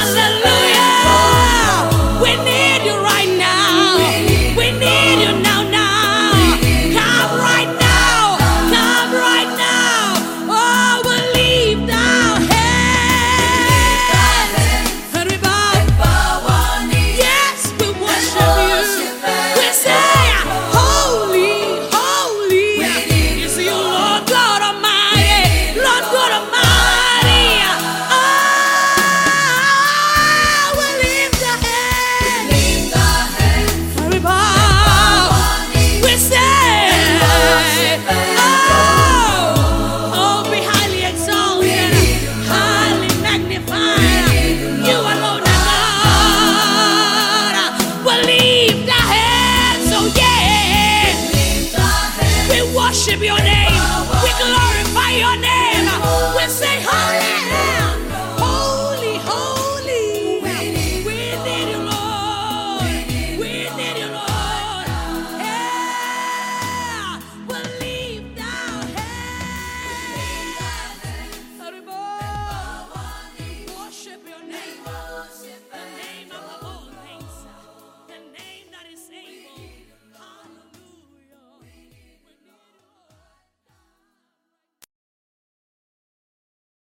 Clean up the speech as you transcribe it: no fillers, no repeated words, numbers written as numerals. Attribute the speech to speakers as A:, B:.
A: Hallelujah. We need you right now. We need you now, now. Come right now. Come right now. Oh, we leave our hands. And we bow. Yes, we worship you. We say, holy, holy is you, Lord God Almighty. Lord God Almighty. Oh, we lift our hands. And we bow. We say, oh, be highly exalted, highly magnified. You alone are God. We lift our hands, oh yeah. We worship your name. We glorify your name. We say, holy.